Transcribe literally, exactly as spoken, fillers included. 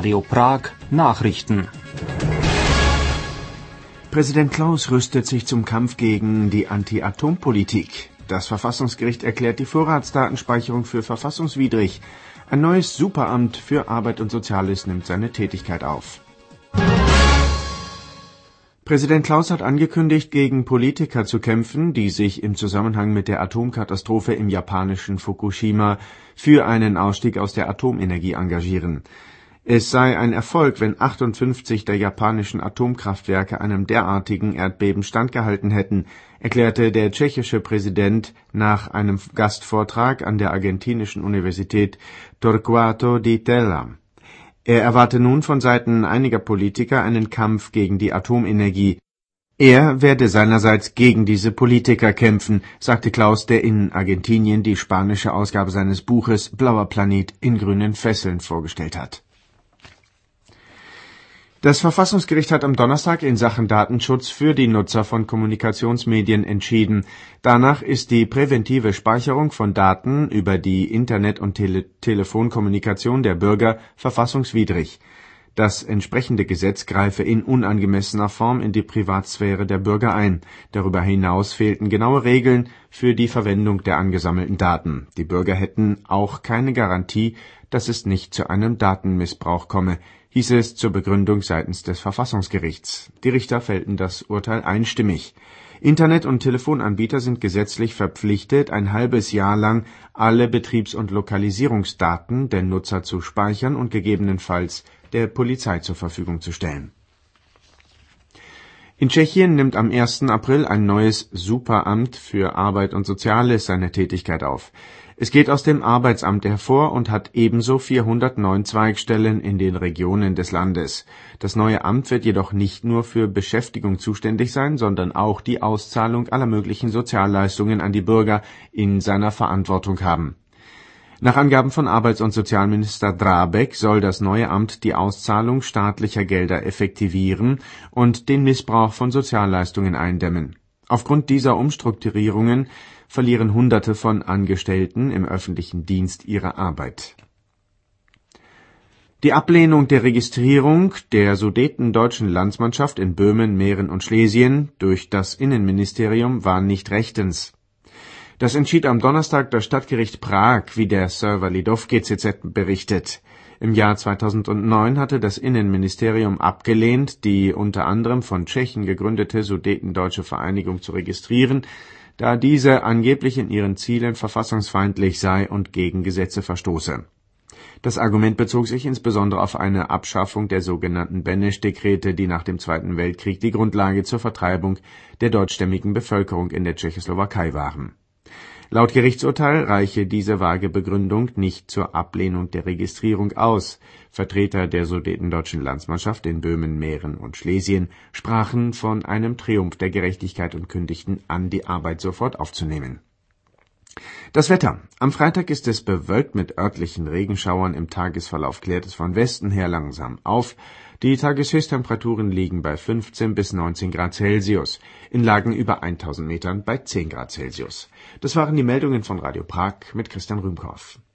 Radio Prag Nachrichten. Präsident Klaus rüstet sich zum Kampf gegen die Anti-Atom-Politik. Das Verfassungsgericht erklärt die Vorratsdatenspeicherung für verfassungswidrig. Ein neues Superamt für Arbeit und Soziales nimmt seine Tätigkeit auf. Präsident Klaus hat angekündigt, gegen Politiker zu kämpfen, die sich im Zusammenhang mit der Atomkatastrophe im japanischen Fukushima für einen Ausstieg aus der Atomenergie engagieren. Es sei ein Erfolg, wenn achtundfünfzig der japanischen Atomkraftwerke einem derartigen Erdbeben standgehalten hätten, erklärte der tschechische Präsident nach einem Gastvortrag an der argentinischen Universität Torquato di Tella. Er erwarte nun von Seiten einiger Politiker einen Kampf gegen die Atomenergie. Er werde seinerseits gegen diese Politiker kämpfen, sagte Klaus, der in Argentinien die spanische Ausgabe seines Buches Blauer Planet in grünen Fesseln vorgestellt hat. Das Verfassungsgericht hat am Donnerstag in Sachen Datenschutz für die Nutzer von Kommunikationsmedien entschieden. Danach ist die präventive Speicherung von Daten über die Internet- und Tele- Telefonkommunikation der Bürger verfassungswidrig. Das entsprechende Gesetz greife in unangemessener Form in die Privatsphäre der Bürger ein. Darüber hinaus fehlten genaue Regeln für die Verwendung der angesammelten Daten. Die Bürger hätten auch keine Garantie, dass es nicht zu einem Datenmissbrauch komme, hieß es zur Begründung seitens des Verfassungsgerichts. Die Richter fällten das Urteil einstimmig. Internet- und Telefonanbieter sind gesetzlich verpflichtet, ein halbes Jahr lang alle Betriebs- und Lokalisierungsdaten der Nutzer zu speichern und gegebenenfalls der Polizei zur Verfügung zu stellen. In Tschechien nimmt am ersten April ein neues Superamt für Arbeit und Soziales seine Tätigkeit auf. Es geht aus dem Arbeitsamt hervor und hat ebenso vierhundertneun Zweigstellen in den Regionen des Landes. Das neue Amt wird jedoch nicht nur für Beschäftigung zuständig sein, sondern auch die Auszahlung aller möglichen Sozialleistungen an die Bürger in seiner Verantwortung haben. Nach Angaben von Arbeits- und Sozialminister Drábek soll das neue Amt die Auszahlung staatlicher Gelder effektivieren und den Missbrauch von Sozialleistungen eindämmen. Aufgrund dieser Umstrukturierungen verlieren Hunderte von Angestellten im öffentlichen Dienst ihre Arbeit. Die Ablehnung der Registrierung der sudetendeutschen Landsmannschaft in Böhmen, Mähren und Schlesien durch das Innenministerium war nicht rechtens. Das entschied am Donnerstag das Stadtgericht Prag, wie der Server Lidov G Z Z berichtet. Im Jahr zweitausendneun hatte das Innenministerium abgelehnt, die unter anderem von Tschechen gegründete Sudetendeutsche Vereinigung zu registrieren, da diese angeblich in ihren Zielen verfassungsfeindlich sei und gegen Gesetze verstoße. Das Argument bezog sich insbesondere auf eine Abschaffung der sogenannten Beneš-Dekrete, die nach dem Zweiten Weltkrieg die Grundlage zur Vertreibung der deutschstämmigen Bevölkerung in der Tschechoslowakei waren. Laut Gerichtsurteil reiche diese vage Begründung nicht zur Ablehnung der Registrierung aus. Vertreter der sudetendeutschen Landsmannschaft in Böhmen, Mähren und Schlesien sprachen von einem Triumph der Gerechtigkeit und kündigten an, die Arbeit sofort aufzunehmen. Das Wetter. Am Freitag ist es bewölkt mit örtlichen Regenschauern. Im Tagesverlauf klärt es von Westen her langsam auf. Die Tageshöchsttemperaturen liegen bei fünfzehn bis neunzehn Grad Celsius, in Lagen über tausend Metern bei zehn Grad Celsius. Das waren die Meldungen von Radio Prag mit Christian Rühmkorff.